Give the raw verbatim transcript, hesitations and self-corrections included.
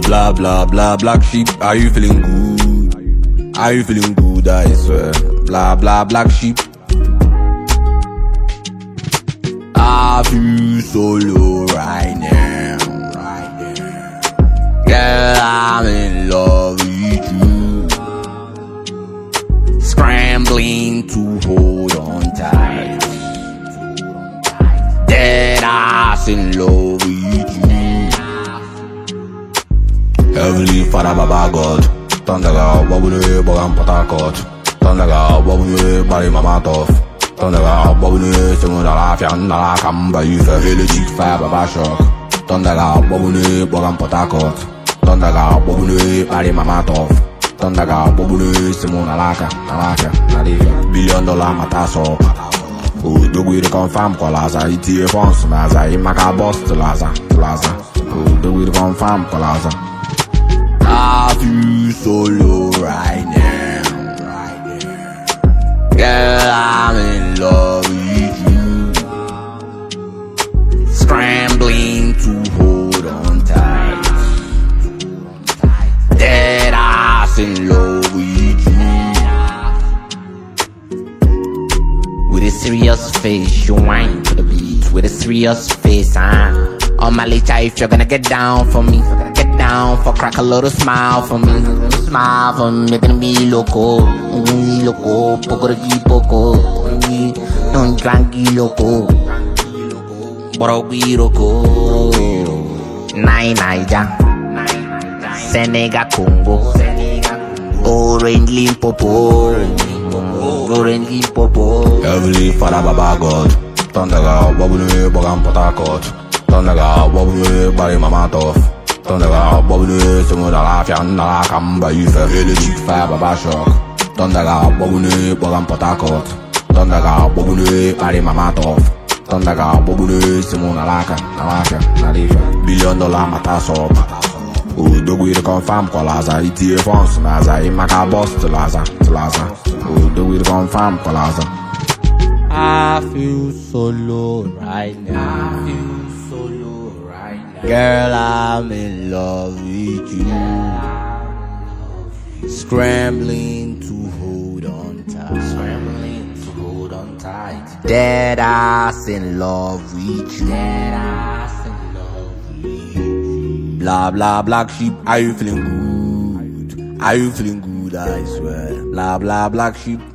blah blah blah black sheep. Are you feeling good? Are you feeling good? I swear. Blah blah black sheep. I feel so low right now. Girl, I'm in love with you. Scrambling to hold on tight. Dead ass in love with you. Heavenly Father, Baba God. Thunder God, bubble Bogan Patakot. Thunder God, bubble Barry Mama Toff. Thunder God, bubble Simon Alafian, Nala Kamba, you for Village Chick Fire Baba Shock. Thunder God, bubble Bogan Patakot. Thunder God, bubble Barry Mama Toff. Thunder God, bubble Simon Alaka, Alaka, Alaka. Billion dollar Mataso. Oh, the way to confirm Colaza, E T A Fons, Maza, Imaka Boss, Laza, Laza. Oh, the way to confirm Colaza. I feel so low right now. Girl, I'm in love with you. Scrambling to hold on tight. Dead ass in love with you. With a serious face, you whine to the beat. With a serious face, huh? On my later, if you're gonna get down for me, get down for crack a little smile for me. Smile for me, you're gonna be loco. Mm, loco, poco de poco. Don't drink loco. Boro we loco. Nai Naija. Senegal Congo. Orange Limpopo. Orange Limpopo. Heavenly Father Baba God. Thunder God, bubble Bogan Patakot. Thunder God, bubble Barry Mama Toff. Thunder God, bubble Simon Alafian, Nala Kamba, you for Village Chick Fire Baba Shock. Thunder God, bubble Bogan Patakot. Thunder God, bubble Barry Mama Toff. Thunder God, bubble Simon Alaka, Alaka, Alaka. Billion dollar Mataso. Oh, the way to confirm Colaza, E T A Fons, Maza, Imaka Boss, Laza, Laza. Oh, the way to confirm Colaza. I feel so low right now. I feel so low right now. Girl, I'm in love with you. Scrambling to hold on tight. Scrambling to hold on tight. Dead ass in love with you. Dead ass in love with you. Blah blah black sheep. Are you feeling good? Are you feeling good? I swear. Blah blah black sheep.